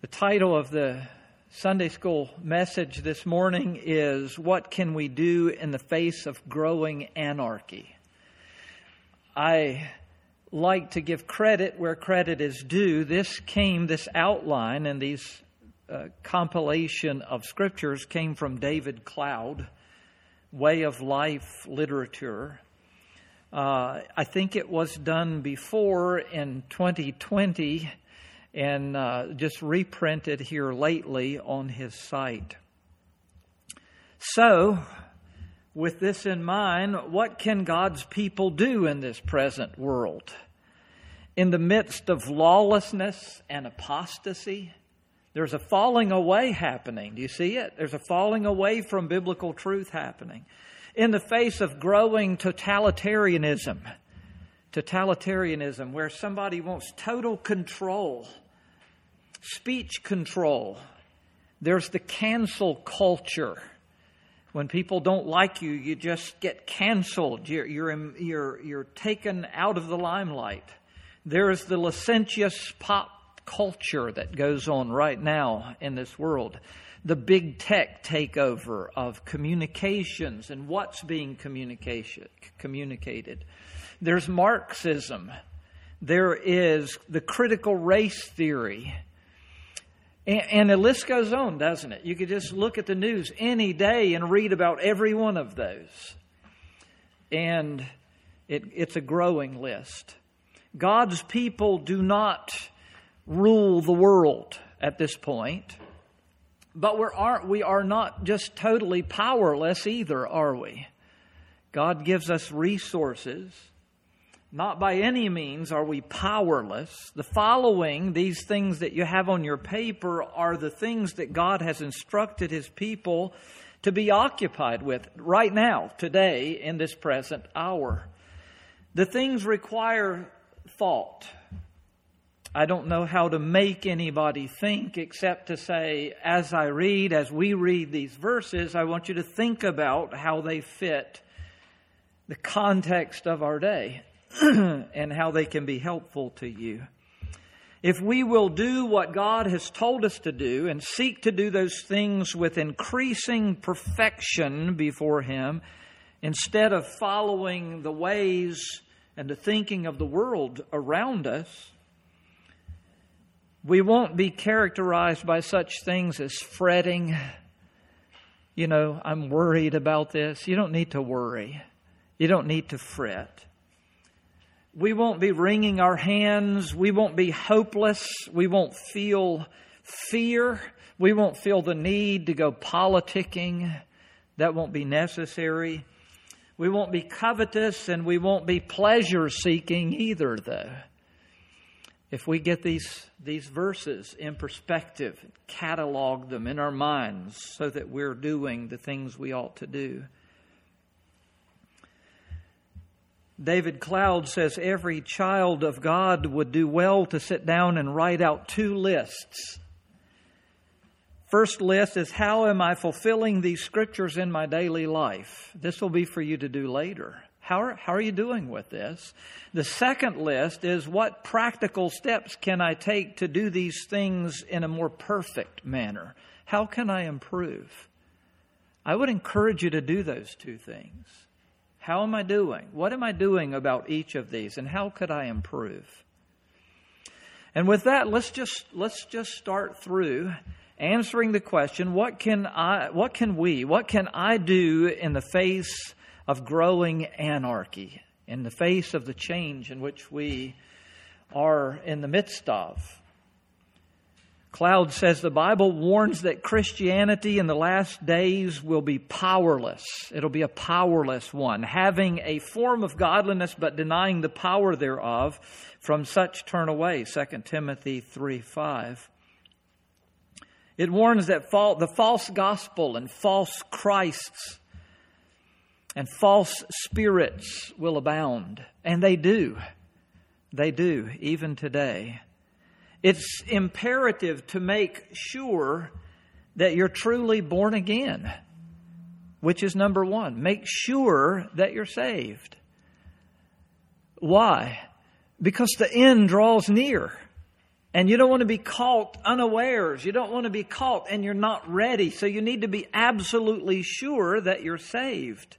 The title of the Sunday school message this morning is, What Can We Do in the Face of Growing Anarchy? I like to give credit where credit is due. This outline and these compilation of scriptures came from David Cloud, Way of Life Literature. I think it was done before in 2020 and just reprinted here lately on his site. So, with this in mind, what can God's people do in this present world? In the midst of lawlessness and apostasy, there's a falling away happening. Do you see it? There's a falling away from biblical truth happening. In the face of growing totalitarianism, where somebody wants total control, speech control. There's the cancel culture. When people don't like you, you just get canceled. You're taken out of the limelight. There is the licentious pop culture that goes on right now in this world. The big tech takeover of communications and what's being communicated. There's Marxism. There is the critical race theory. And the list goes on, doesn't it? You could just look at the news any day and read about every one of those. And it's a growing list. God's people do not rule the world at this point. But we are not just totally powerless either, are we? God gives us resources. Not by any means are we powerless. The following, these things that you have on your paper, are the things that God has instructed His people to be occupied with right now, today, in this present hour. The things require thought. I don't know how to make anybody think except to say, as we read these verses, I want you to think about how they fit the context of our day and how they can be helpful to you. If we will do what God has told us to do and seek to do those things with increasing perfection before Him, instead of following the ways and the thinking of the world around us, we won't be characterized by such things as fretting. I'm worried about this. You don't need to worry. You don't need to fret. We won't be wringing our hands. We won't be hopeless. We won't feel fear. We won't feel the need to go politicking. That won't be necessary. We won't be covetous, and we won't be pleasure-seeking either, though. If we get these verses in perspective, catalog them in our minds so that we're doing the things we ought to do. David Cloud says every child of God would do well to sit down and write out 2 lists. First list is, how am I fulfilling these scriptures in my daily life? This will be for you to do later. How are you doing with this? The second list is, what practical steps can I take to do these things in a more perfect manner? How can I improve? I would encourage you to do those 2 things. How am I doing? What am I doing about each of these? And how could I improve? And with that, let's just start through answering the question, what can I do in the face of growing anarchy, in the face of the change in which we are in the midst of? Cloud says the Bible warns that Christianity in the last days will be powerless. It'll be a powerless one, having a form of godliness but denying the power thereof. From such turn away, 2 Timothy 3:5. It warns that the false gospel and false Christs and false spirits will abound. And they do. They do, even today. It's imperative to make sure that you're truly born again, which is number 1. Make sure that you're saved. Why? Because the end draws near. And you don't want to be caught unawares. You don't want to be caught and you're not ready. So you need to be absolutely sure that you're saved.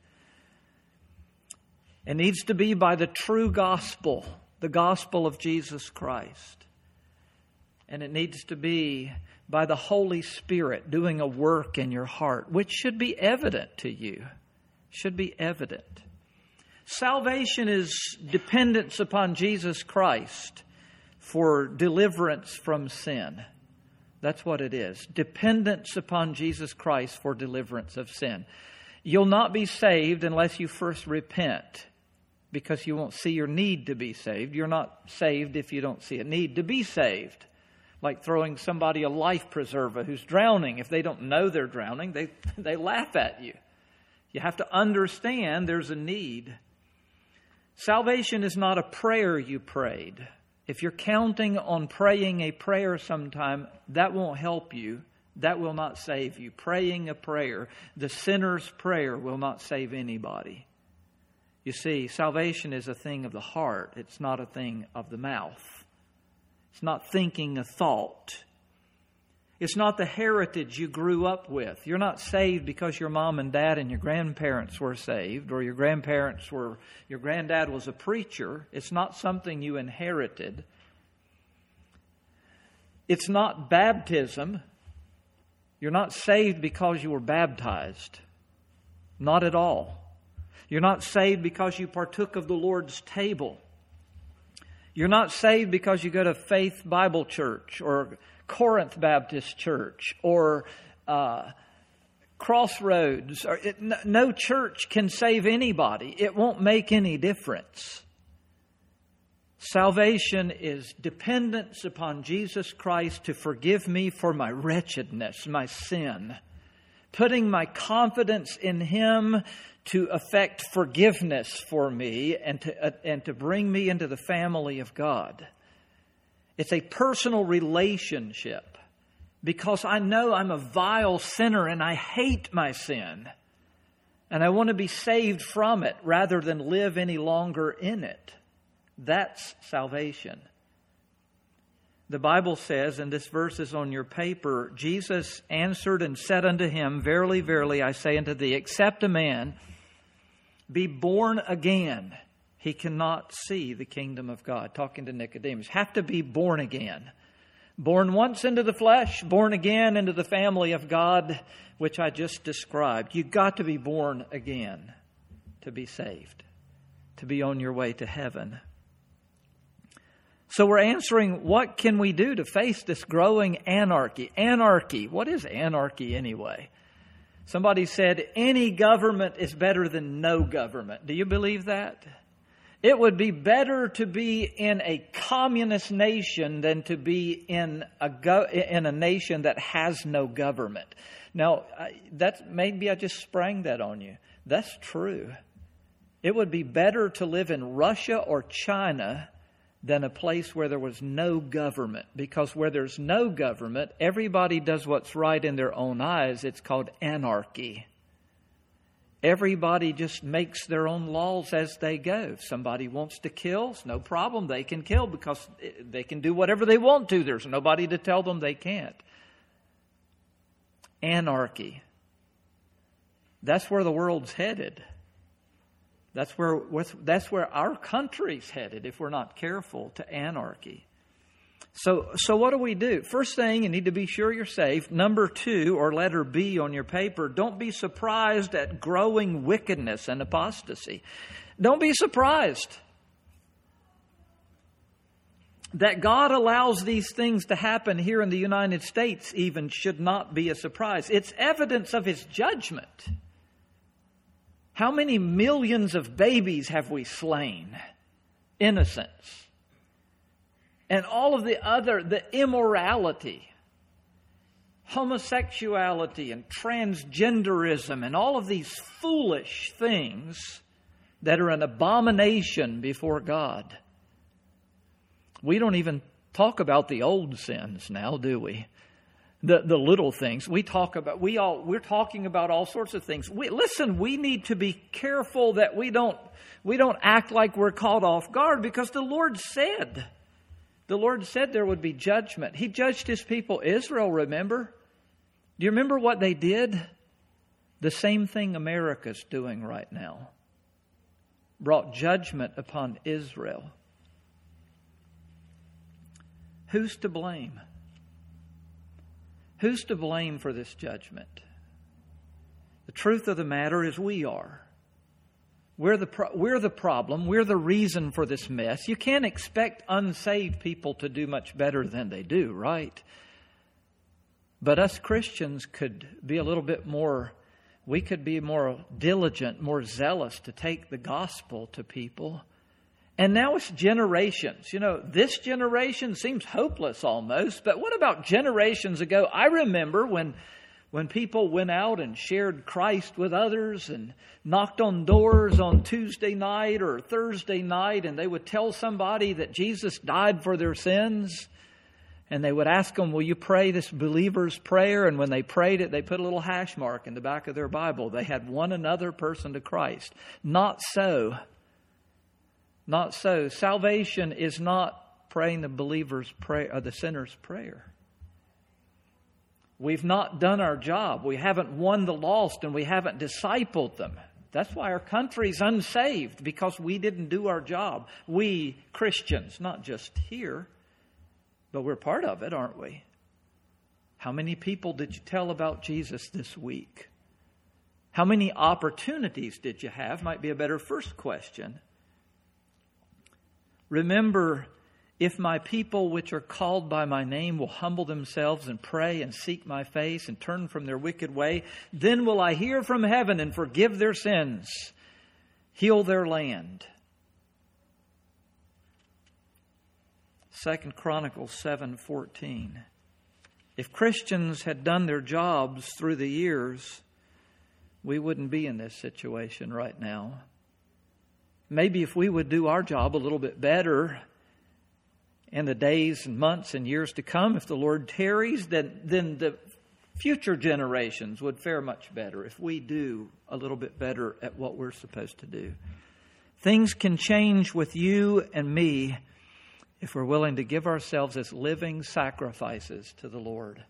It needs to be by the true gospel, the gospel of Jesus Christ. And it needs to be by the Holy Spirit doing a work in your heart, which should be evident to you. Should be evident. Salvation is dependence upon Jesus Christ for deliverance from sin. That's what it is. Dependence upon Jesus Christ for deliverance of sin. You'll not be saved unless you first repent, because you won't see your need to be saved. You're not saved if you don't see a need to be saved. Like throwing somebody a life preserver who's drowning. If they don't know they're drowning, they laugh at you. You have to understand there's a need. Salvation is not a prayer you prayed. If you're counting on praying a prayer sometime, that won't help you. That will not save you. Praying a prayer, the sinner's prayer, will not save anybody. You see, salvation is a thing of the heart. It's not a thing of the mouth. It's not thinking a thought. It's not the heritage you grew up with. You're not saved because your mom and dad and your grandparents were saved, or your granddad was a preacher. It's not something you inherited. It's not baptism. You're not saved because you were baptized. Not at all. You're not saved because you partook of the Lord's table. You're not saved because you go to Faith Bible Church or Corinth Baptist Church or Crossroads. No church can save anybody. It won't make any difference. Salvation is dependence upon Jesus Christ to forgive me for my wretchedness, my sin. Putting my confidence in Him to effect forgiveness for me and to bring me into the family of God. It's a personal relationship because I know I'm a vile sinner and I hate my sin. And I want to be saved from it rather than live any longer in it. That's salvation. The Bible says, and this verse is on your paper, Jesus answered and said unto him, Verily, verily, I say unto thee, except a man be born again, he cannot see the kingdom of God. Talking to Nicodemus. Have to be born again. Born once into the flesh, born again into the family of God, which I just described. You've got to be born again to be saved, to be on your way to heaven. So we're answering, what can we do to face this growing anarchy? Anarchy. What is anarchy anyway? Somebody said, any government is better than no government. Do you believe that? It would be better to be in a communist nation than to be in a nation that has no government. Now, maybe I just sprang that on you. That's true. It would be better to live in Russia or China than a place where there was no government. Because where there's no government, everybody does what's right in their own eyes. It's called anarchy. Everybody just makes their own laws as they go. If somebody wants to kill, it's no problem. They can kill because they can do whatever they want to. There's nobody to tell them they can't. Anarchy. That's where the world's headed. That's where our country's headed if we're not careful, to anarchy. So what do we do? First thing, you need to be sure you're saved. Number 2, or letter B on your paper, don't be surprised at growing wickedness and apostasy. Don't be surprised that God allows these things to happen here in the United States even should not be a surprise. It's evidence of His judgment. How many millions of babies have we slain? Innocents. And all of the immorality, homosexuality and transgenderism and all of these foolish things that are an abomination before God. We don't even talk about the old sins now, do we? The little things. We're talking about all sorts of things. We need to be careful that we don't act like we're caught off guard, because the Lord said The Lord said there would be judgment. He judged His people Israel, remember? Do you remember what they did? The same thing America's doing right now. Brought judgment upon Israel. Who's to blame? Who's to blame for this judgment? The truth of the matter is we are. We're the problem. We're the reason for this mess. You can't expect unsaved people to do much better than they do, right? But us Christians could be a little bit more, we could be more diligent, more zealous to take the gospel to people. And now it's generations. You know, this generation seems hopeless almost, but what about generations ago? I remember when people went out and shared Christ with others and knocked on doors on Tuesday night or Thursday night, and they would tell somebody that Jesus died for their sins. And they would ask them, will you pray this believer's prayer? And when they prayed it, they put a little hash mark in the back of their Bible. They had won another person to Christ. Not so. Not so. Salvation is not praying the believer's prayer or the sinner's prayer. We've not done our job. We haven't won the lost and we haven't discipled them. That's why our country's unsaved, because we didn't do our job. We Christians, not just here, but we're part of it, aren't we? How many people did you tell about Jesus this week? How many opportunities did you have? Might be a better first question. Remember, if my people which are called by my name will humble themselves and pray and seek my face and turn from their wicked way, then will I hear from heaven and forgive their sins, heal their land. 2 Chronicles 7:14. If Christians had done their jobs through the years, we wouldn't be in this situation right now. Maybe if we would do our job a little bit better in the days and months and years to come, if the Lord tarries, then the future generations would fare much better if we do a little bit better at what we're supposed to do. Things can change with you and me if we're willing to give ourselves as living sacrifices to the Lord.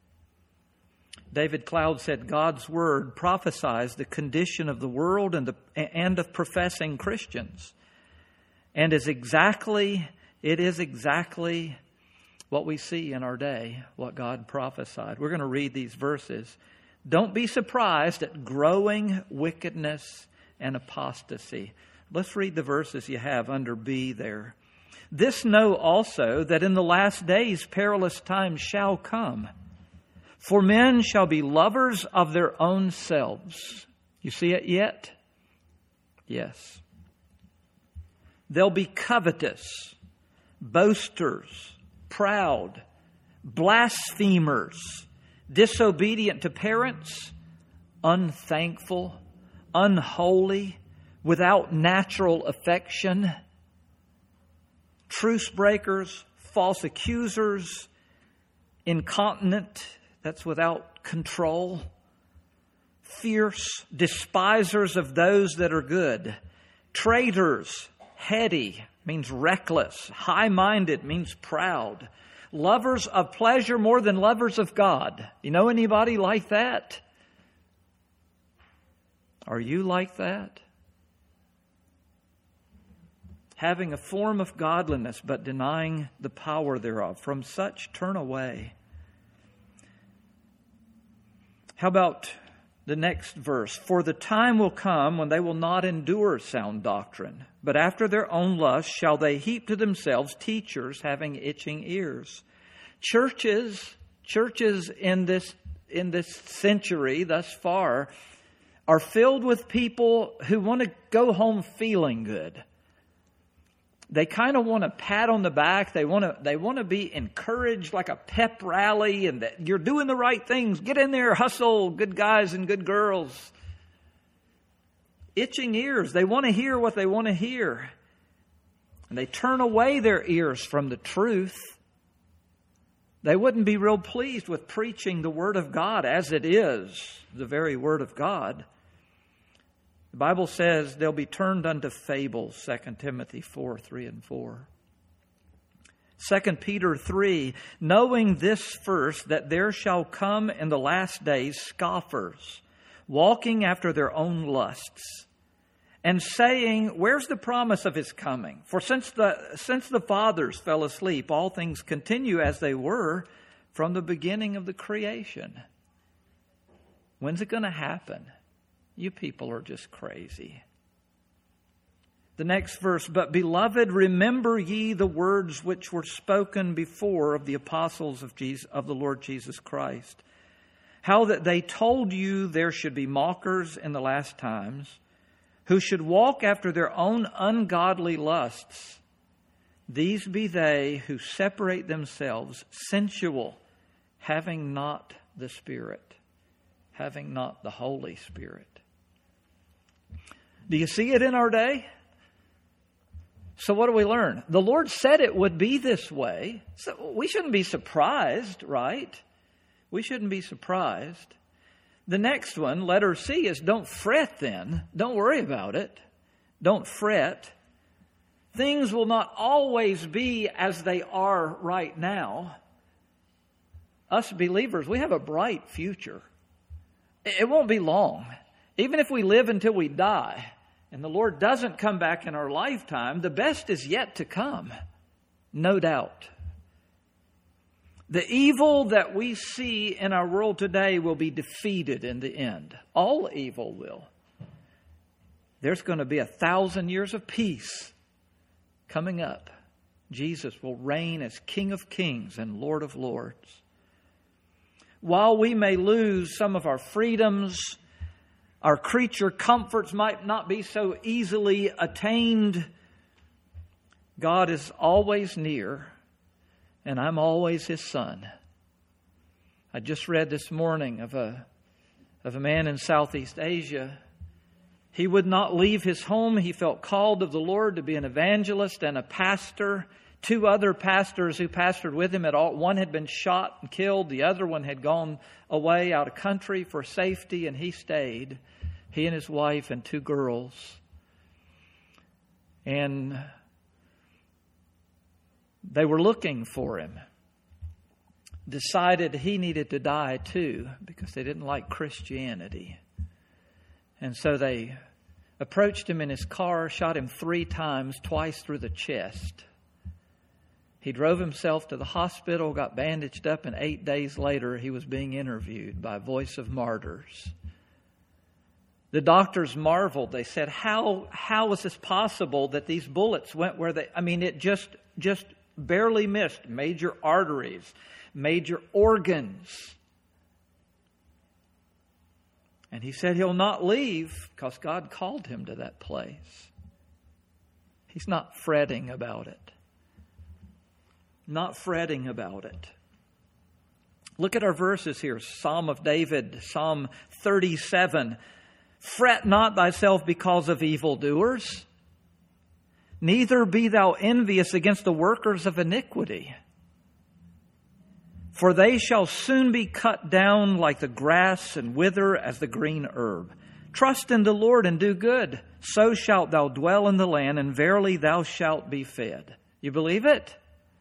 David Cloud said, God's Word prophesies the condition of the world and of professing Christians. And it is exactly what we see in our day, what God prophesied. We're going to read these verses. Don't be surprised at growing wickedness and apostasy. Let's read the verses you have under B there. This know also that in the last days perilous times shall come. For men shall be lovers of their own selves. You see it yet? Yes. They'll be covetous, boasters, proud, blasphemers, disobedient to parents, unthankful, unholy, without natural affection, truce breakers, false accusers, incontinent, that's without control, fierce, despisers of those that are good, traitors, heady, means reckless, high-minded, means proud, lovers of pleasure more than lovers of God. You know anybody like that? Are you like that? Having a form of godliness, but denying the power thereof. From such turn away. How about the next verse? For the time will come when they will not endure sound doctrine, but after their own lust shall they heap to themselves teachers having itching ears. Churches in this century thus far are filled with people who want to go home feeling good. They kind of want a pat on the back. They want to be encouraged like a pep rally, and that you're doing the right things. Get in there, hustle, good guys and good girls. Itching ears. They want to hear what they want to hear. And they turn away their ears from the truth. They wouldn't be real pleased with preaching the Word of God as it is, the very Word of God. The Bible says they'll be turned unto fables, 2 Timothy 4:3 and 4. 2 Peter 3, knowing this first, that there shall come in the last days scoffers, walking after their own lusts, and saying, where's the promise of his coming? For since the fathers fell asleep, all things continue as they were from the beginning of the creation. When's it going to happen? You people are just crazy. The next verse, but beloved, remember ye the words which were spoken before of the apostles of the Lord Jesus Christ, how that they told you there should be mockers in the last times, who should walk after their own ungodly lusts. These be they who separate themselves, sensual, having not the Spirit, having not the Holy Spirit. Do you see it in our day? So what do we learn? The Lord said it would be this way. So we shouldn't be surprised, right? We shouldn't be surprised. The next one, letter C, is don't fret then. Don't worry about it. Don't fret. Things will not always be as they are right now. Us believers, we have a bright future. It won't be long. Even if we live until we die, and the Lord doesn't come back in our lifetime, the best is yet to come, no doubt. The evil that we see in our world today will be defeated in the end. All evil will. There's going to be 1,000 years of peace coming up. Jesus will reign as King of Kings and Lord of Lords. While we may lose some of our freedoms, our creature comforts might not be so easily attained, God is always near, and I'm always His son. I just read this morning of a man in Southeast Asia. He would not leave his home. He felt called of the Lord to be an evangelist and a pastor. 2 other pastors who pastored with him, one had been shot and killed. The other one had gone away out of country for safety, and he stayed. He and his wife and 2 girls. And they were looking for him. Decided he needed to die too because they didn't like Christianity. And so they approached him in his car, shot him 3 times, twice through the chest. He drove himself to the hospital, got bandaged up, and 8 days later he was being interviewed by Voice of Martyrs. The doctors marveled. They said, how is this possible that these bullets went where it just barely missed major arteries, major organs. And he said he'll not leave because God called him to that place. He's not fretting about it. Not fretting about it. Look at our verses here. Psalm of David, Psalm 37. Fret not thyself because of evildoers, neither be thou envious against the workers of iniquity. For they shall soon be cut down like the grass and wither as the green herb. Trust in the Lord and do good. So shalt thou dwell in the land, and verily thou shalt be fed. You believe it?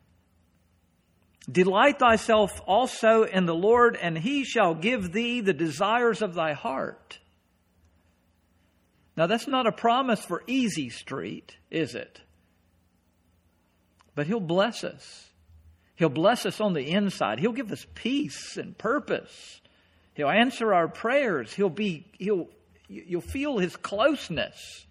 Delight thyself also in the Lord, and He shall give thee the desires of thy heart. Now that's not a promise for easy street, is it? But He'll bless us. He'll bless us on the inside. He'll give us peace and purpose. He'll answer our prayers. You'll feel His closeness.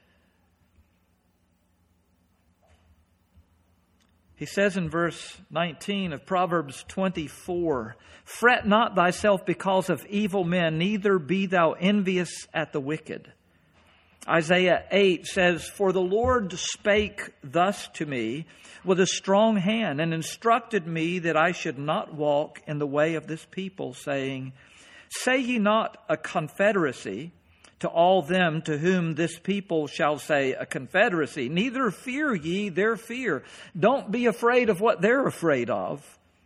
He says in verse 19 of Proverbs 24, fret not thyself because of evil men, neither be thou envious at the wicked. Isaiah 8 says, for the Lord spake thus to me with a strong hand, and instructed me that I should not walk in the way of this people, saying, say ye not a confederacy to all them to whom this people shall say a confederacy, neither fear ye their fear. Don't be afraid of what they're afraid of.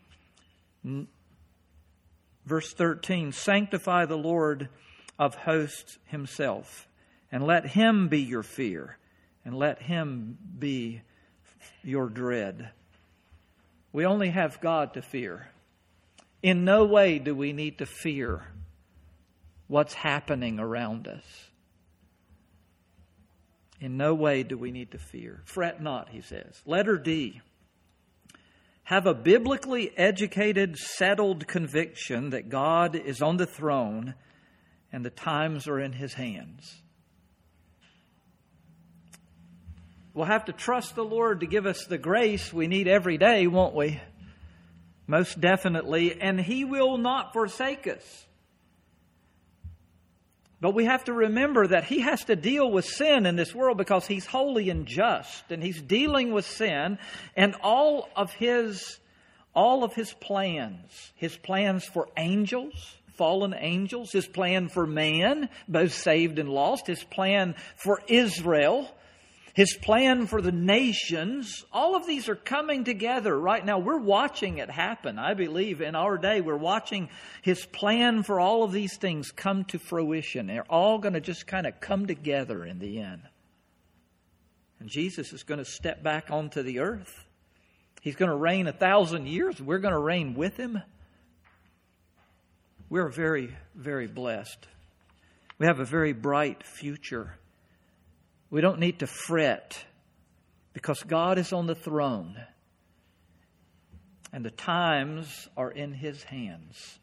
Verse 13, sanctify the Lord of hosts Himself, and let Him be your fear, and let Him be your dread. We only have God to fear. In no way do we need to fear what's happening around us. In no way do we need to fear. Fret not, he says. Letter D. Have a biblically educated, settled conviction that God is on the throne and the times are in His hands. We'll have to trust the Lord to give us the grace we need every day, won't we? Most definitely. And He will not forsake us. But we have to remember that He has to deal with sin in this world because He's holy and just. And He's dealing with sin and all of His plans for angels, fallen angels, His plan for man, both saved and lost, His plan for Israel, His plan for the nations, all of these are coming together right now. We're watching it happen. I believe in our day we're watching His plan for all of these things come to fruition. They're all going to just kind of come together in the end. And Jesus is going to step back onto the earth. He's going to reign 1,000 years. We're going to reign with Him. We're very, very blessed. We have a very bright future. We don't need to fret because God is on the throne and the times are in His hands.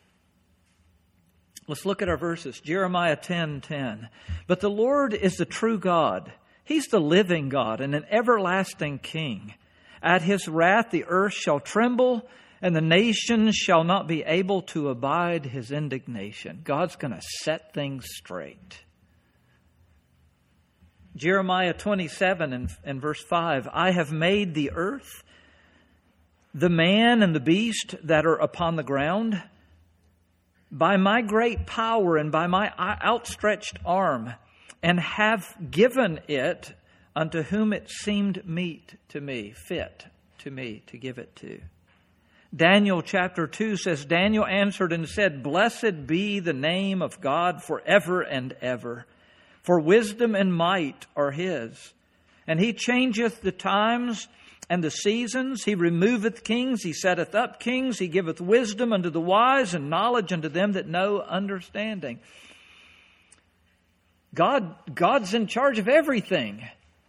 Let's look at our verses. Jeremiah 10:10. But the Lord is the true God. He's the living God and an everlasting King. At His wrath the earth shall tremble and the nations shall not be able to abide His indignation. God's going to set things straight. Jeremiah 27 and verse 5, I have made the earth, the man and the beast that are upon the ground, by my great power and by my outstretched arm, and have given it unto whom it seemed fit to me to give it to. Daniel chapter 2 says, Daniel answered and said, Blessed be the name of God forever and ever. For wisdom and might are His. And He changeth the times and the seasons. He removeth kings. He setteth up kings. He giveth wisdom unto the wise and knowledge unto them that know understanding. God's in charge of everything.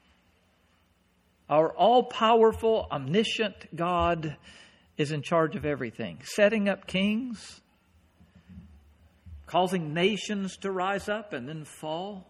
Our all-powerful, omniscient God is in charge of everything. Setting up kings, causing nations to rise up and then fall.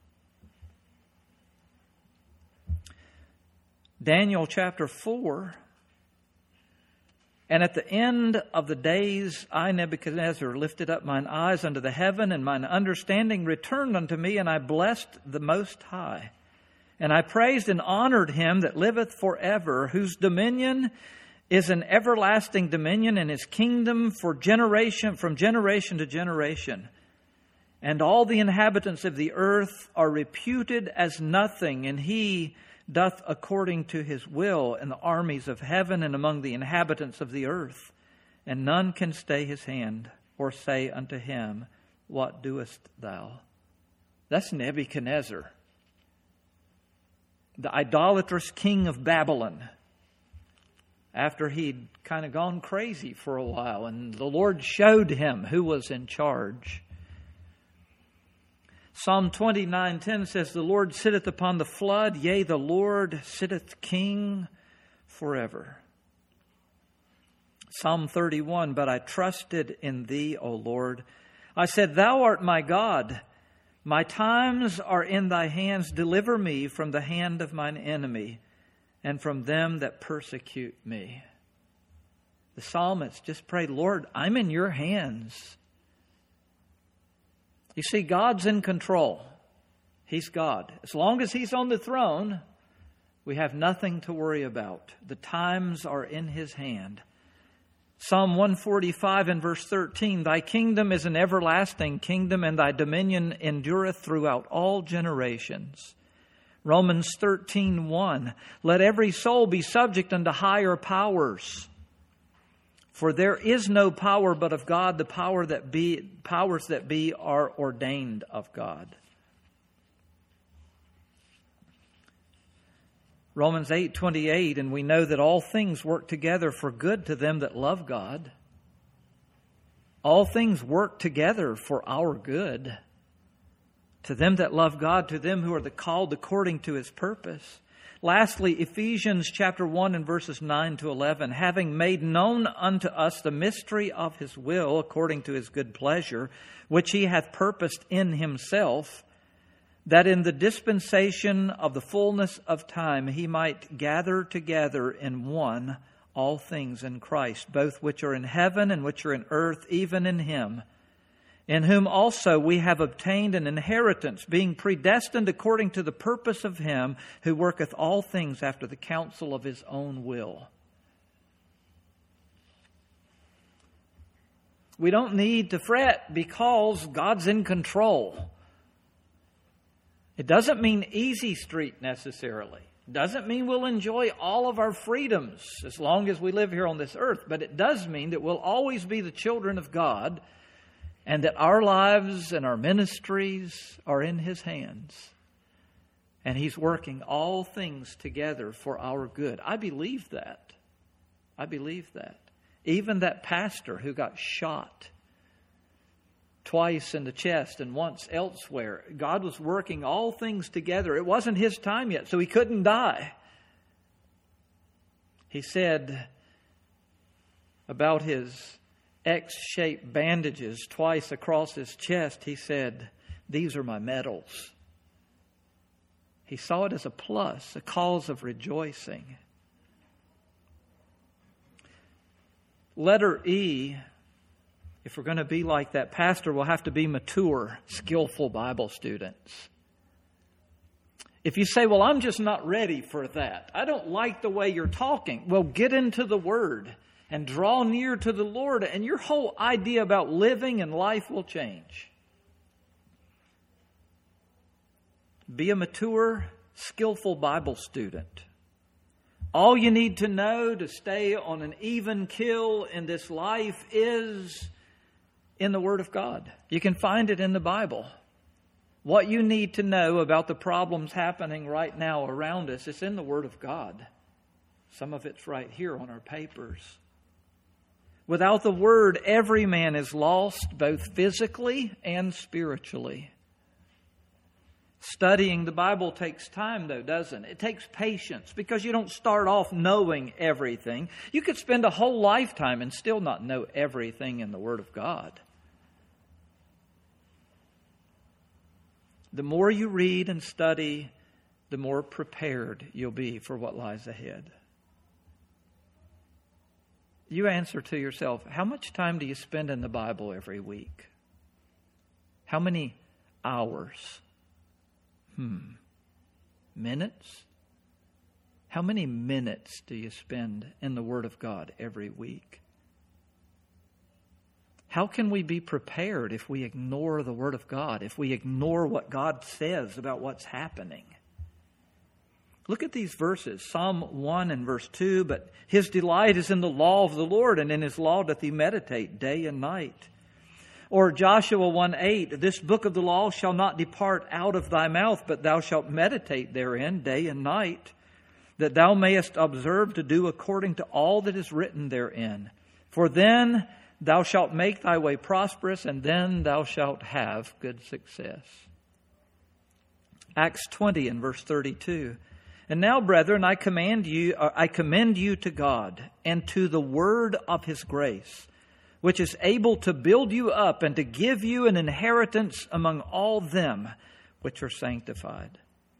Daniel chapter 4. And at the end of the days, I, Nebuchadnezzar, lifted up mine eyes unto the heaven, and mine understanding returned unto me, and I blessed the Most High. And I praised and honored Him that liveth forever, whose dominion is an everlasting dominion, and His kingdom from generation to generation. And all the inhabitants of the earth are reputed as nothing, and He doth according to His will in the armies of heaven and among the inhabitants of the earth. And none can stay His hand or say unto Him, What doest thou? That's Nebuchadnezzar, the idolatrous king of Babylon, after he'd kind of gone crazy for a while, and the Lord showed him who was in charge. Psalm 29:10 says, The Lord sitteth upon the flood, yea, the Lord sitteth king forever. Psalm 31, But I trusted in Thee, O Lord. I said, Thou art my God. My times are in Thy hands. Deliver me from the hand of mine enemy and from them that persecute me. The psalmist just prayed, Lord, I'm in Your hands. You see, God's in control. He's God. As long as He's on the throne, we have nothing to worry about. The times are in His hand. Psalm 145 and verse 13, Thy kingdom is an everlasting kingdom, and Thy dominion endureth throughout all generations. Romans 13:1, Let every soul be subject unto higher powers. For there is no power but of God, the powers that be are ordained of God. Romans 8:28, and we know that all things work together for good to them that love God. All things work together for our good. To them that love God, to them who are called according to His purpose. Lastly, Ephesians chapter 1 and verses 9 to 11, having made known unto us the mystery of His will according to His good pleasure, which He hath purposed in Himself, that in the dispensation of the fullness of time He might gather together in one all things in Christ, both which are in heaven and which are in earth, even in Him, in whom also we have obtained an inheritance, being predestined according to the purpose of Him who worketh all things after the counsel of His own will. We don't need to fret because God's in control. It doesn't mean easy street necessarily. It doesn't mean we'll enjoy all of our freedoms as long as we live here on this earth. But it does mean that we'll always be the children of God, and that our lives and our ministries are in His hands. And He's working all things together for our good. I believe that. I believe that. Even that pastor who got shot twice in the chest and once elsewhere, God was working all things together. It wasn't his time yet, so he couldn't die. He said about his X-shaped bandages twice across his chest, he said, "These are my medals." He saw it as a plus, a cause of rejoicing. Letter E, if we're going to be like that pastor, we'll have to be mature, skillful Bible students. If you say, "Well, I'm just not ready for that. I don't like the way you're talking." Well, get into the Word and draw near to the Lord, and your whole idea about living and life will change. Be a mature, skillful Bible student. All you need to know to stay on an even keel in this life is in the Word of God. You can find it in the Bible. What you need to know about the problems happening right now around us is in the Word of God. Some of it's right here on our papers. Without the Word, every man is lost, both physically and spiritually. Studying the Bible takes time, though, doesn't it? It takes patience, because you don't start off knowing everything. You could spend a whole lifetime and still not know everything in the Word of God. The more you read and study, the more prepared you'll be for what lies ahead. You answer to yourself, how much time do you spend in the Bible every week? How many hours? Minutes? How many minutes do you spend in the Word of God every week? How can we be prepared if we ignore the Word of God, if we ignore what God says about what's happening? Look at these verses. Psalm 1 and verse 2, "But his delight is in the law of the Lord, and in his law doth he meditate day and night." Or Joshua 1:8, "This book of the law shall not depart out of thy mouth, but thou shalt meditate therein day and night, that thou mayest observe to do according to all that is written therein. For then thou shalt make thy way prosperous, and then thou shalt have good success." Acts 20 and verse 32, "And now, brethren, I commend you to God and to the word of his grace, which is able to build you up and to give you an inheritance among all them which are sanctified."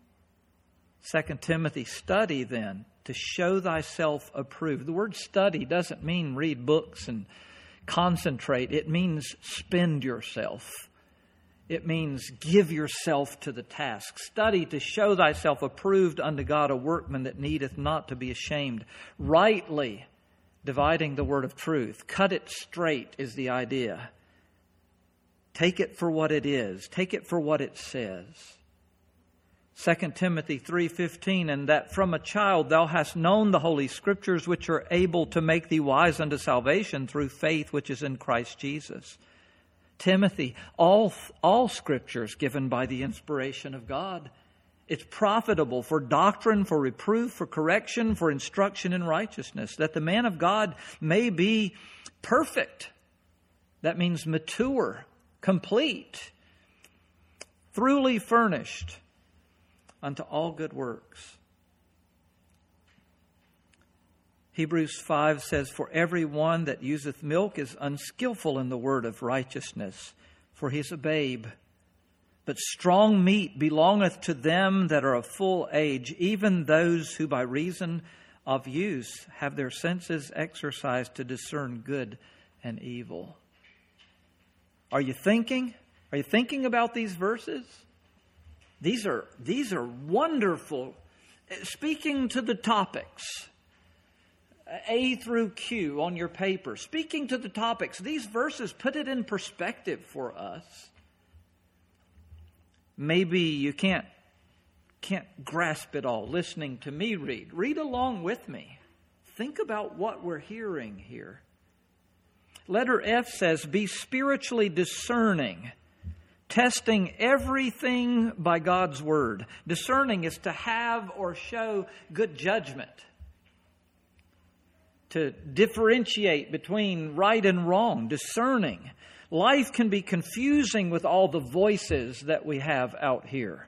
2 Timothy, "Study then to show thyself approved." The word study doesn't mean read books and concentrate. It means spend yourself. It means give yourself to the task. Study to show thyself approved unto God, a workman that needeth not to be ashamed, rightly dividing the word of truth. Cut it straight is the idea. Take it for what it is. Take it for what it says. 2 Timothy 3:15, "And that from a child thou hast known the holy scriptures, which are able to make thee wise unto salvation through faith which is in Christ Jesus." Timothy, all scriptures given by the inspiration of God. It's profitable for doctrine, for reproof, for correction, for instruction in righteousness, that the man of God may be perfect. That means mature, complete, thoroughly furnished unto all good works. Hebrews 5 says, "For every one that useth milk is unskillful in the word of righteousness, for he is a babe. But strong meat belongeth to them that are of full age, even those who by reason of use have their senses exercised to discern good and evil." Are you thinking? Are you thinking about these verses? These are wonderful. Speaking to the topics, A through Q on your paper, speaking to the topics, these verses put it in perspective for us. Maybe you can't grasp it all listening to me read. Read along with me. Think about what we're hearing here. Letter F says, "Be spiritually discerning, testing everything by God's word." Discerning is to have or show good judgment, to differentiate between right and wrong, discerning. Life can be confusing with all the voices that we have out here.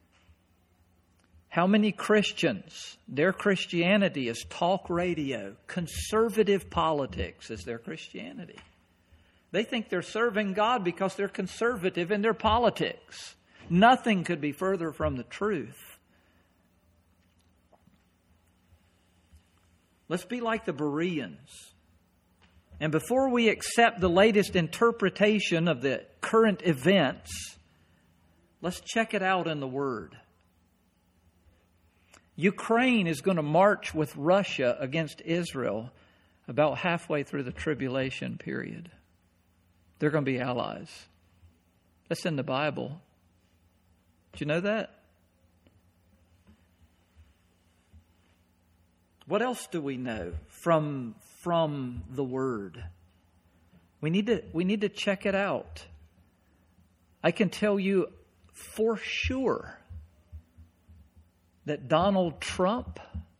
How many Christians, their Christianity is talk radio, conservative politics is their Christianity. They think they're serving God because they're conservative in their politics. Nothing could be further from the truth. Let's be like the Bereans. And before we accept the latest interpretation of the current events, let's check it out in the Word. Ukraine is going to march with Russia against Israel about halfway through the tribulation period. They're going to be allies. That's in the Bible. Did you know that? What else do we know from the Word? We need to check it out. I can tell you for sure that Donald Trump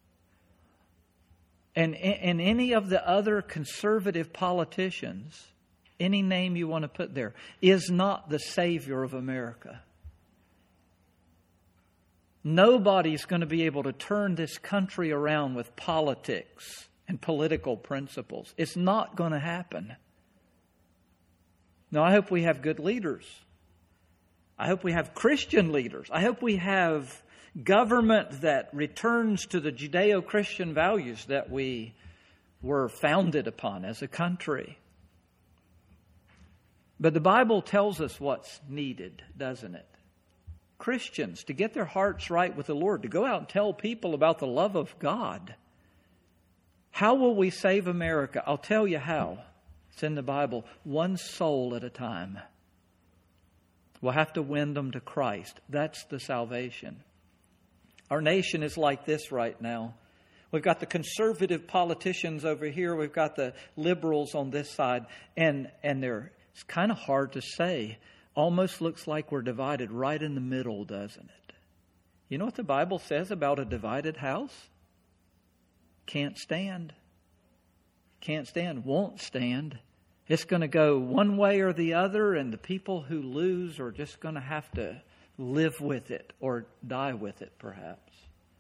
and any of the other conservative politicians, any name you want to put there, is not the Savior of America. Nobody's going to be able to turn this country around with politics and political principles. It's not going to happen. Now, I hope we have good leaders. I hope we have Christian leaders. I hope we have government that returns to the Judeo-Christian values that we were founded upon as a country. But the Bible tells us what's needed, doesn't it? Christians to get their hearts right with the Lord, to go out and tell people about the love of God. How will we save America? I'll tell you how. It's in the Bible. One soul at a time. We'll have to win them to Christ. That's the salvation. Our nation is like this right now. We've got the conservative politicians over here. We've got the liberals on this side. And it's kind of hard to say. Almost looks like we're divided right in the middle, doesn't it? You know what the Bible says about a divided house? Can't stand. Can't stand. Won't stand. It's going to go one way or the other, and the people who lose are just going to have to live with it or die with it, perhaps.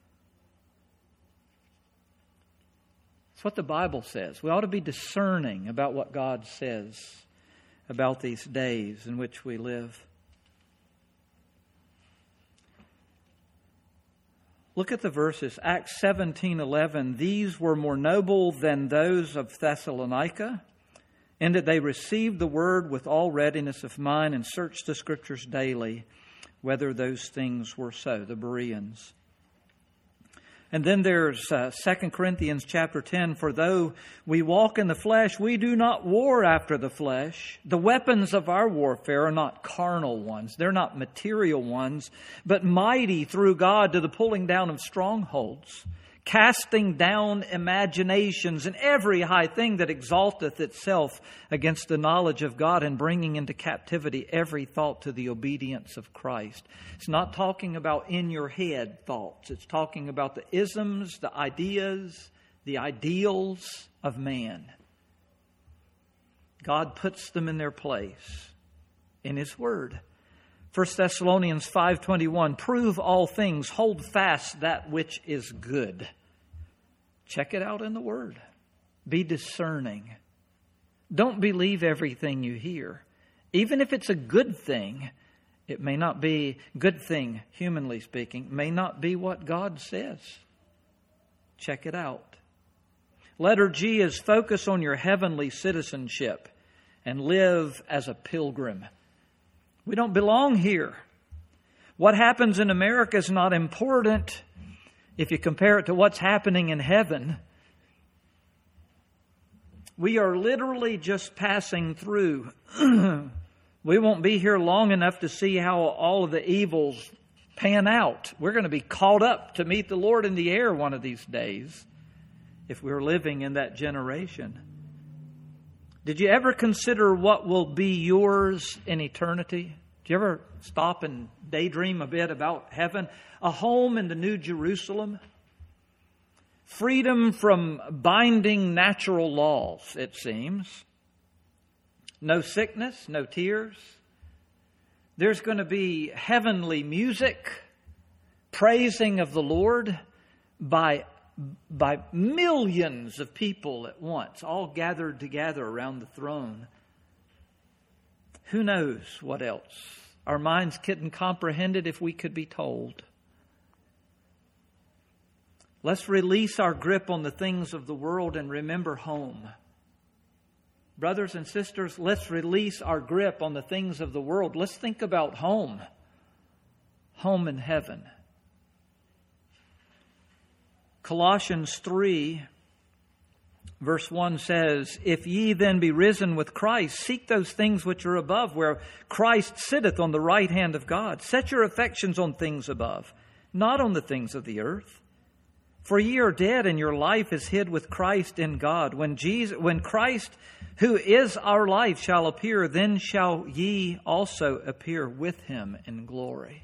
It's what the Bible says. We ought to be discerning about what God says about these days in which we live. Look at the verses. Acts 17:11. "These were more noble than those of Thessalonica, in that they received the word with all readiness of mind and searched the Scriptures daily, whether those things were so." The Bereans. And then there's 2 Corinthians chapter 10. "For though we walk in the flesh, we do not war after the flesh. The weapons of our warfare are not carnal ones. They're not material ones, but mighty through God to the pulling down of strongholds, casting down imaginations and every high thing that exalteth itself against the knowledge of God, and bringing into captivity every thought to the obedience of Christ. It's not talking about in your head thoughts. It's talking about the isms, the ideas, the ideals of man. God puts them in their place in His Word. 1 Thessalonians 5:21, prove all things, hold fast that which is good. Check it out in the Word. Be discerning. Don't believe everything you hear. Even if it's a good thing, it may not be a good thing, humanly speaking, may not be what God says. Check it out. Letter G is focus on your heavenly citizenship and live as a pilgrim. We don't belong here. What happens in America is not important if you compare it to what's happening in heaven. We are literally just passing through. We won't be here long enough to see how all of the evils pan out. We're going to be caught up to meet the Lord in the air one of these days if we're living in that generation. Did you ever consider what will be yours in eternity? Did you ever stop and daydream a bit about heaven? A home in the New Jerusalem. Freedom from binding natural laws, it seems. No sickness, no tears. There's going to be heavenly music, praising of the Lord by millions of people at once, all gathered together around the throne. Who knows what else? Our minds couldn't comprehend it if we could be told. Let's release our grip on the things of the world and remember home. Brothers and sisters, let's release our grip on the things of the world. Let's think about home. Home in heaven. Colossians 3, verse 1 says, if ye then be risen with Christ, seek those things which are above, where Christ sitteth on the right hand of God. Set your affections on things above, not on the things of the earth. For ye are dead, and your life is hid with Christ in God. When Christ, who is our life, shall appear, then shall ye also appear with Him in glory.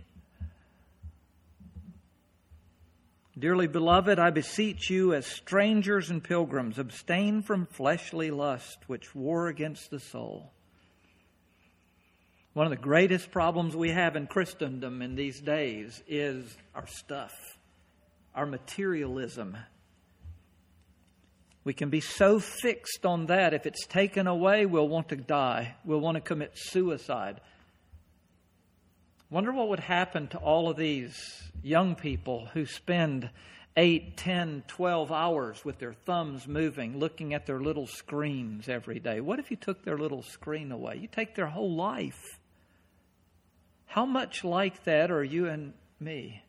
Dearly beloved, I beseech you, as strangers and pilgrims, abstain from fleshly lust, which war against the soul. One of the greatest problems we have in Christendom in these days is our stuff, our materialism. We can be so fixed on that. If it's taken away, we'll want to die. We'll want to commit suicide. Wonder what would happen to all of these young people who spend 8, 10, 12 hours with their thumbs moving, looking at their little screens every day. What if you took their little screen away? You take their whole life. How much like that are you and me?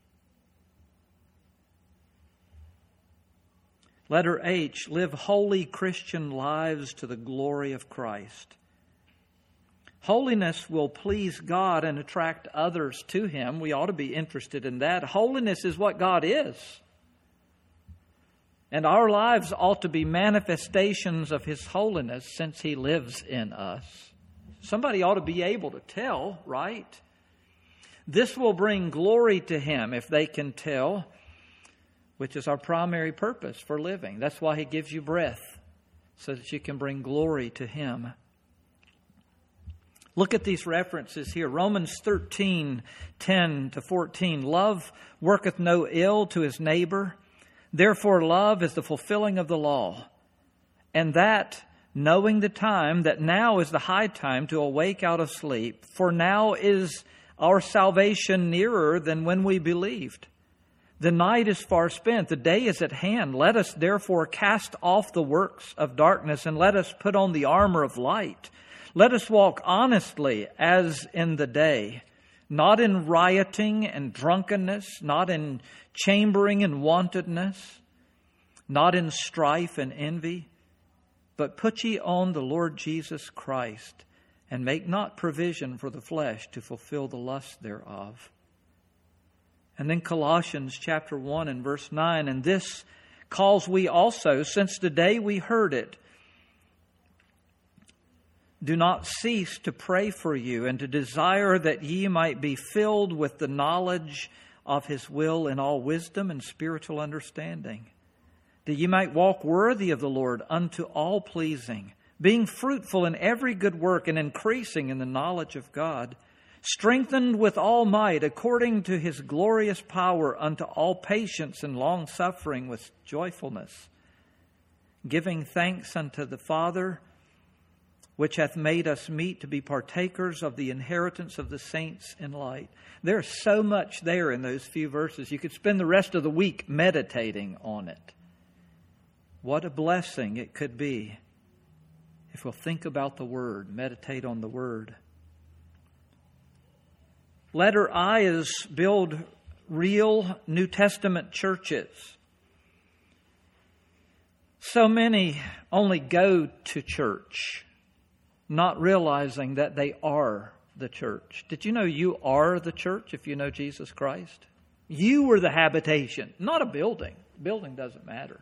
Letter H, live holy Christian lives to the glory of Christ. Holiness will please God and attract others to Him. We ought to be interested in that. Holiness is what God is. And our lives ought to be manifestations of His holiness since He lives in us. Somebody ought to be able to tell, right? This will bring glory to Him if they can tell, which is our primary purpose for living. That's why He gives you breath, so that you can bring glory to Him. Look at these references here. Romans 13, 10 to 14. Love worketh no ill to his neighbor. Therefore love is the fulfilling of the law. And that, knowing the time, that now is the high time to awake out of sleep. For now is our salvation nearer than when we believed. The night is far spent. The day is at hand. Let us therefore cast off the works of darkness, and let us put on the armor of light. Let us walk honestly as in the day, not in rioting and drunkenness, not in chambering and wantonness, not in strife and envy, but put ye on the Lord Jesus Christ, and make not provision for the flesh to fulfill the lust thereof. And then Colossians chapter 1 and verse 9, and this calls we also, since the day we heard it, do not cease to pray for you and to desire that ye might be filled with the knowledge of His will in all wisdom and spiritual understanding, that ye might walk worthy of the Lord unto all pleasing, being fruitful in every good work and increasing in the knowledge of God, strengthened with all might according to His glorious power unto all patience and long suffering with joyfulness, giving thanks unto the Father, which hath made us meet to be partakers of the inheritance of the saints in light. There's so much there in those few verses. You could spend the rest of the week meditating on it. What a blessing it could be if we'll think about the Word, meditate on the Word. Letter I is build real New Testament churches. So many only go to church, not realizing that they are the church. Did you know you are the church if you know Jesus Christ? You are the habitation, not a building. Building doesn't matter.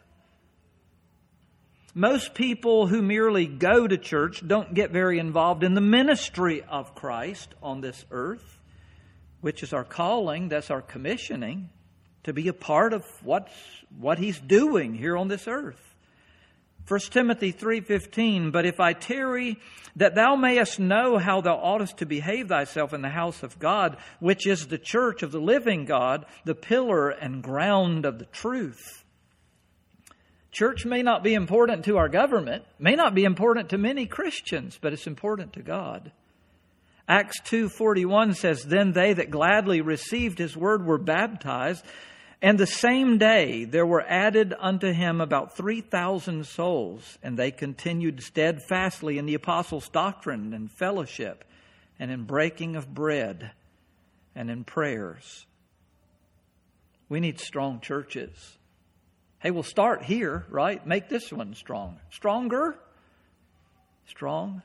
Most people who merely go to church don't get very involved in the ministry of Christ on this earth, which is our calling, that's our commissioning, to be a part of what He's doing here on this earth. 1 Timothy 3:15, but if I tarry, that thou mayest know how thou oughtest to behave thyself in the house of God, which is the church of the living God, the pillar and ground of the truth. Church may not be important to our government, may not be important to many Christians, but it's important to God. Acts 2:41 says, then they that gladly received His word were baptized, and the same day there were added unto him about 3,000 souls, and they continued steadfastly in the apostles' doctrine and fellowship, and in breaking of bread, and in prayers. We need strong churches. Hey, we'll start here, right? Make this one strong. Stronger? Strong.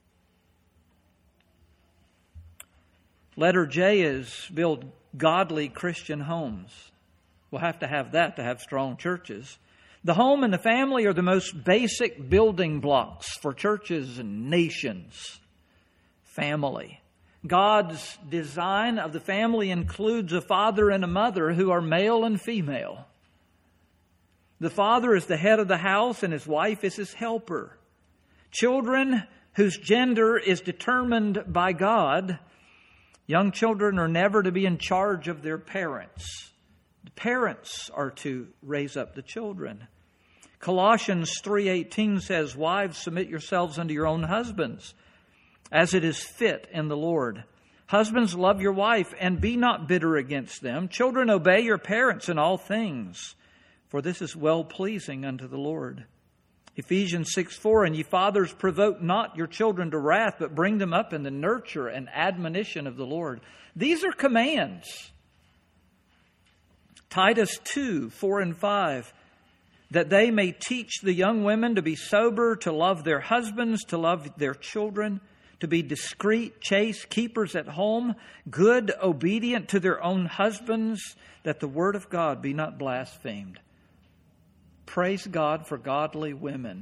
Letter J is build godly Christian homes. We'll have to have that to have strong churches. The home and the family are the most basic building blocks for churches and nations. Family. God's design of the family includes a father and a mother who are male and female. The father is the head of the house and his wife is his helper. Children whose gender is determined by God. Young children are never to be in charge of their parents. The parents are to raise up the children. Colossians 3:18 says, wives, submit yourselves unto your own husbands, as it is fit in the Lord. Husbands, love your wife, and be not bitter against them. Children, obey your parents in all things, for this is well-pleasing unto the Lord. Ephesians 6:4, and ye fathers, provoke not your children to wrath, but bring them up in the nurture and admonition of the Lord. These are commands. Titus 2:4 and 5, that they may teach the young women to be sober, to love their husbands, to love their children, to be discreet, chaste, keepers at home, good, obedient to their own husbands, that the word of God be not blasphemed. Praise God for godly women.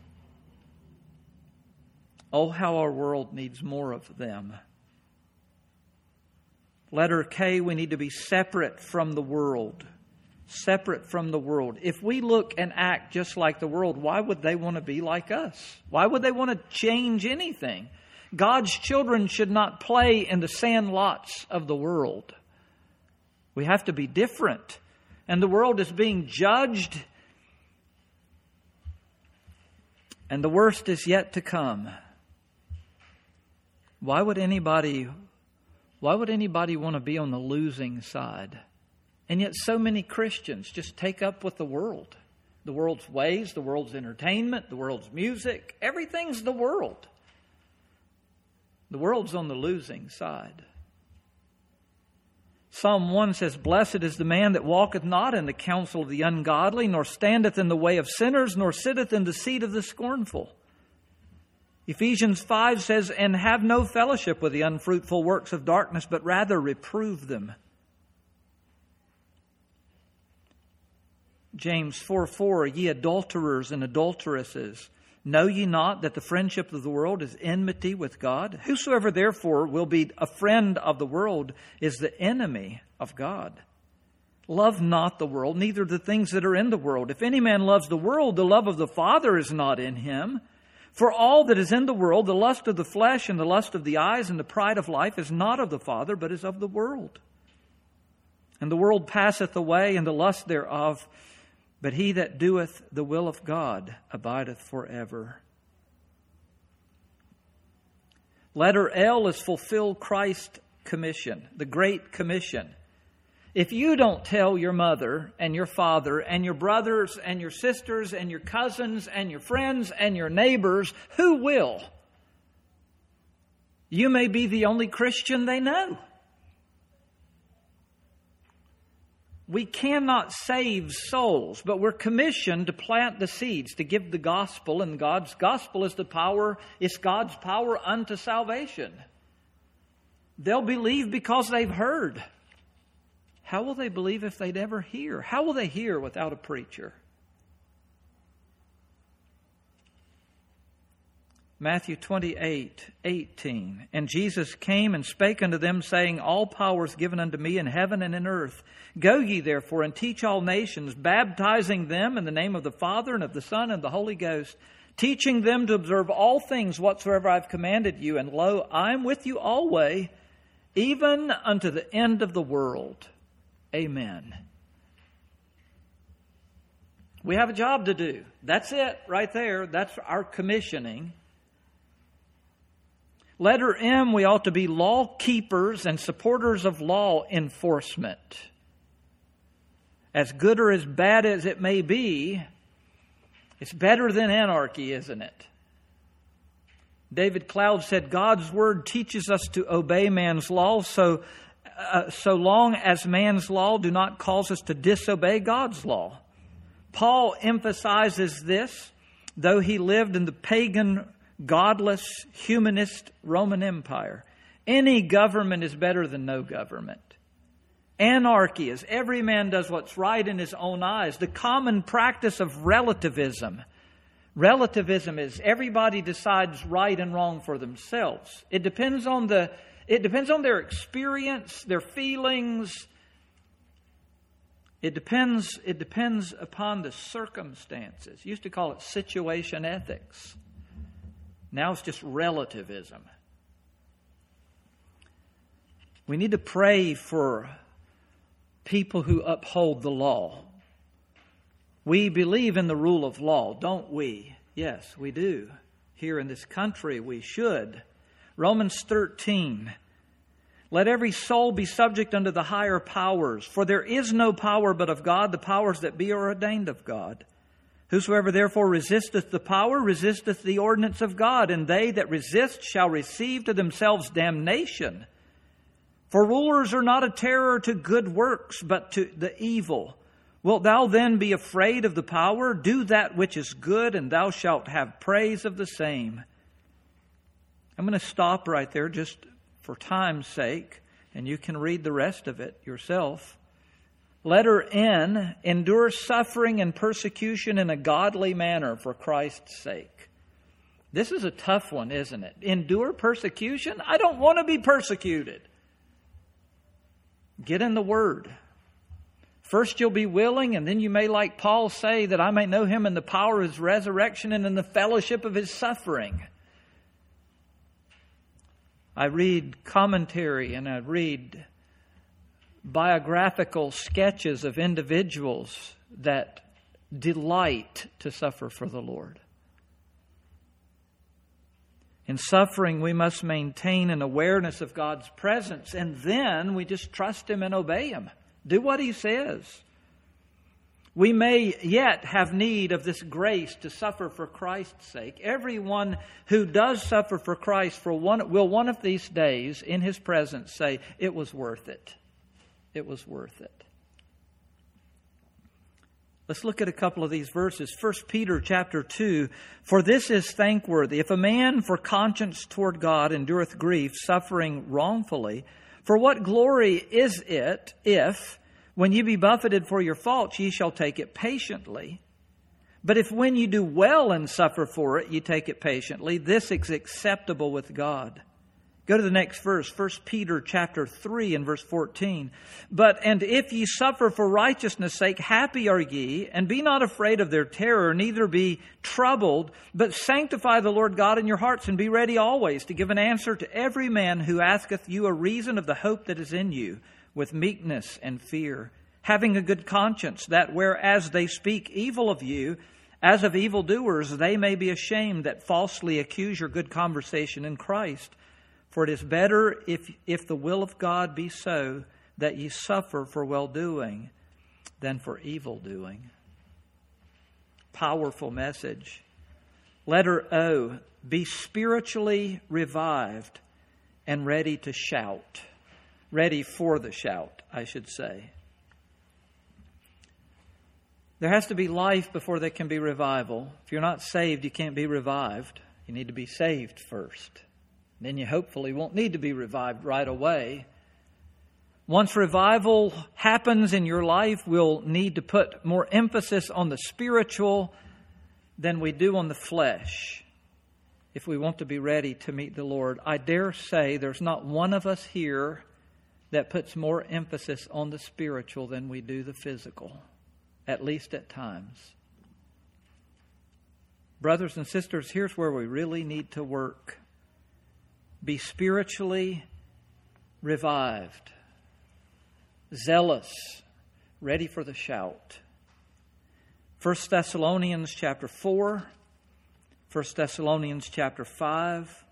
Oh, how our world needs more of them. Letter K, we need to be separate from the world. Separate from the world. If we look and act just like the world, why would they want to be like us? Why would they want to change anything? God's children should not play in the sandlots of the world. We have to be different. And the world is being judged, and the worst is yet to come. Why would anybody want to be on the losing side? And yet so many Christians just take up with the world. The world's ways, the world's entertainment, the world's music. Everything's the world. The world's on the losing side. Psalm 1 says, blessed is the man that walketh not in the counsel of the ungodly, nor standeth in the way of sinners, nor sitteth in the seat of the scornful. Ephesians 5 says, and have no fellowship with the unfruitful works of darkness, but rather reprove them. James 4:4, ye adulterers and adulteresses, know ye not that the friendship of the world is enmity with God? Whosoever therefore will be a friend of the world is the enemy of God. Love not the world, neither the things that are in the world. If any man loves the world, the love of the Father is not in him. For all that is in the world, the lust of the flesh and the lust of the eyes and the pride of life is not of the Father, but is of the world. And the world passeth away, and the lust thereof, but he that doeth the will of God abideth forever. Letter L is fulfill Christ's commission, the Great Commission. If you don't tell your mother and your father and your brothers and your sisters and your cousins and your friends and your neighbors, who will? You may be the only Christian they know. We cannot save souls, but we're commissioned to plant the seeds, to give the gospel, and God's gospel is the power, it's God's power unto salvation. They'll believe because they've heard. How will they believe if they never hear? How will they hear without a preacher? Matthew 28:18. And Jesus came and spake unto them, saying, all power is given unto me in heaven and in earth. Go ye therefore and teach all nations, baptizing them in the name of the Father and of the Son and of the Holy Ghost, teaching them to observe all things whatsoever I have commanded you. And lo, I am with you always, even unto the end of the world. Amen. We have a job to do. That's it right there. That's our commissioning. Letter M, we ought to be law keepers and supporters of law enforcement. As good or as bad as it may be, it's better than anarchy, isn't it? David Cloud said, God's word teaches us to obey man's law, so long as man's law do not cause us to disobey God's law. Paul emphasizes this, though he lived in the pagan, godless, humanist Roman Empire. Any government is better than no government. Anarchy is every man does what's right in his own eyes. The common practice of relativism. Relativism is everybody decides right and wrong for themselves. It depends on their experience, their feelings. It depends upon the circumstances. Used to call it situation ethics. Now it's just relativism. We need to pray for people who uphold the law. We believe in the rule of law, don't we? Yes, we do. Here in this country, we should. Romans 13. Let every soul be subject unto the higher powers, for there is no power but of God. The powers that be are ordained of God. Whosoever therefore resisteth the power, resisteth the ordinance of God, and they that resist shall receive to themselves damnation. For rulers are not a terror to good works, but to the evil. Wilt thou then be afraid of the power? Do that which is good, and thou shalt have praise of the same. I'm going to stop right there just for time's sake, and you can read the rest of it yourself. Letter N, endure suffering and persecution in a godly manner for Christ's sake. This is a tough one, isn't it? Endure persecution? I don't want to be persecuted. Get in the Word. First you'll be willing, and then you may, like Paul, say that I may know Him in the power of His resurrection and in the fellowship of His suffering. I read commentary and I read biographical sketches of individuals that delight to suffer for the Lord. In suffering, we must maintain an awareness of God's presence, and then we just trust Him and obey Him. Do what He says. We may yet have need of this grace to suffer for Christ's sake. Everyone who does suffer for Christ will one of these days in His presence say, it was worth it. It was worth it. Let's look at a couple of these verses. 1 Peter chapter 2. For this is thankworthy, if a man for conscience toward God endureth grief, suffering wrongfully. For what glory is it if, When ye be buffeted for your faults, ye shall take it patiently. But if when you do well and suffer for it, ye take it patiently, this is acceptable with God. Go to the next verse, 1 Peter chapter 3 and verse 14. And if ye suffer for righteousness' sake, happy are ye, and be not afraid of their terror, neither be troubled, but sanctify the Lord God in your hearts, and be ready always to give an answer to every man who asketh you a reason of the hope that is in you, with meekness and fear, having a good conscience, that whereas they speak evil of you, as of evildoers, they may be ashamed that falsely accuse your good conversation in Christ. For it is better, if the will of God be so, that ye suffer for well-doing than for evil-doing. Powerful message. Letter O, be spiritually revived and ready to shout. Ready for the shout, I should say. There has to be life before there can be revival. If you're not saved, you can't be revived. You need to be saved first. Then you hopefully won't need to be revived right away. Once revival happens in your life, we'll need to put more emphasis on the spiritual than we do on the flesh if we want to be ready to meet the Lord. I dare say there's not one of us here that puts more emphasis on the spiritual than we do the physical, at least at times. Brothers and sisters, here's where we really need to work. Be spiritually revived, zealous, ready for the shout. 1 Thessalonians chapter 4, 1 Thessalonians chapter 5,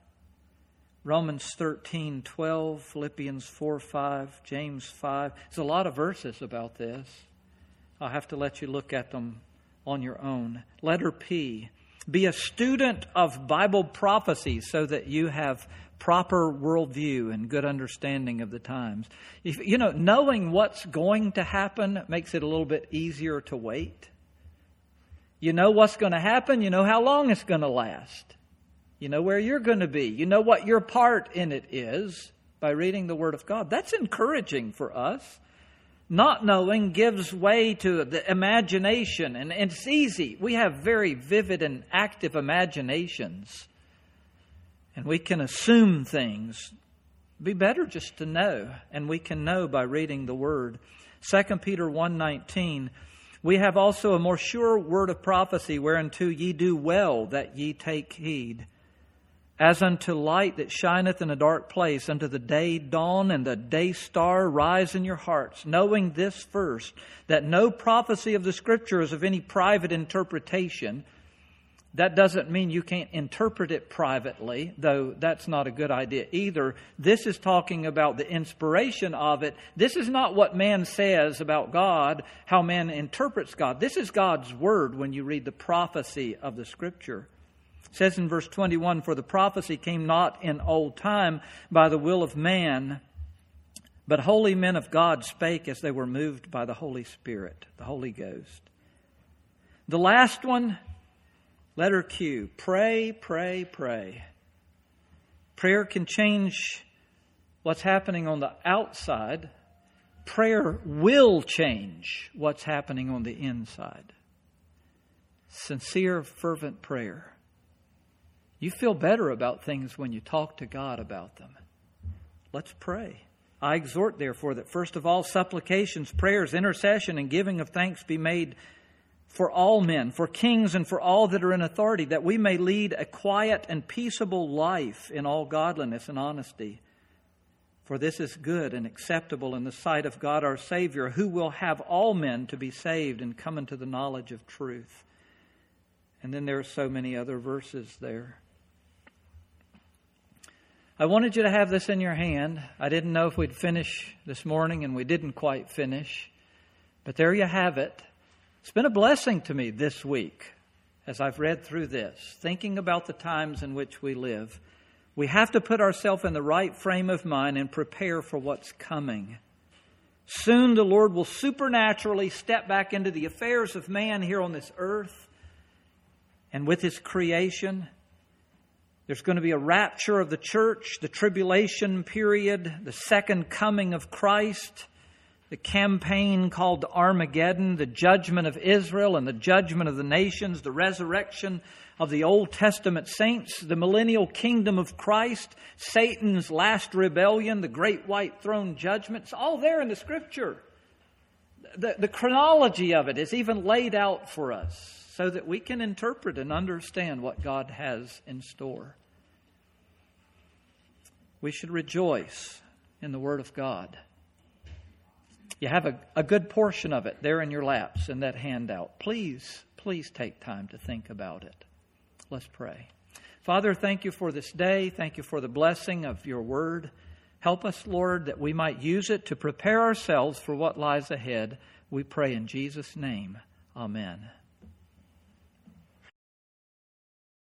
Romans 13:12, Philippians 4:5, James 5. There's a lot of verses about this. I'll have to let you look at them on your own. Letter P, be a student of Bible prophecy so that you have proper worldview and good understanding of the times. Knowing what's going to happen makes it a little bit easier to wait. You know what's going to happen. You know how long it's going to last. You know where you're going to be. You know what your part in it is by reading the Word of God. That's encouraging for us. Not knowing gives way to the imagination, and it's easy. We have very vivid and active imaginations. And we can assume things. It'd be better just to know. And we can know by reading the Word. 2 Peter 1:19, we have also a more sure word of prophecy, whereunto ye do well that ye take heed. As unto light that shineth in a dark place, unto the day dawn and the day star rise in your hearts, knowing this first, that no prophecy of the Scripture is of any private interpretation. That doesn't mean you can't interpret it privately, though that's not a good idea either. This is talking about the inspiration of it. This is not what man says about God, how man interprets God. This is God's Word when you read the prophecy of the Scripture. It says in verse 21, for the prophecy came not in old time by the will of man, but holy men of God spake as they were moved by the Holy Spirit, the Holy Ghost. The last one, letter Q, pray, pray, pray. Prayer can change what's happening on the outside. Prayer will change what's happening on the inside. Sincere, fervent prayer. You feel better about things when you talk to God about them. Let's pray. I exhort, therefore, that first of all, supplications, prayers, intercession, and giving of thanks be made for all men, for kings, and for all that are in authority, that we may lead a quiet and peaceable life in all godliness and honesty. For this is good and acceptable in the sight of God our Savior, who will have all men to be saved and come into the knowledge of truth. And then there are so many other verses there. I wanted you to have this in your hand. I didn't know if we'd finish this morning, and we didn't quite finish. But there you have it. It's been a blessing to me this week as I've read through this, thinking about the times in which we live. We have to put ourselves in the right frame of mind and prepare for what's coming. Soon the Lord will supernaturally step back into the affairs of man here on this earth. And with His creation, there's going to be a rapture of the church, the tribulation period, the second coming of Christ, the campaign called Armageddon, the judgment of Israel and the judgment of the nations, the resurrection of the Old Testament saints, the millennial kingdom of Christ, Satan's last rebellion, the great white throne judgment. It's all there in the Scripture. The chronology of it is even laid out for us so that we can interpret and understand what God has in store. We should rejoice in the Word of God. You have a good portion of it there in your laps in that handout. Please take time to think about it. Let's pray. Father, thank you for this day. Thank you for the blessing of your Word. Help us, Lord, that we might use it to prepare ourselves for what lies ahead. We pray in Jesus' name. Amen.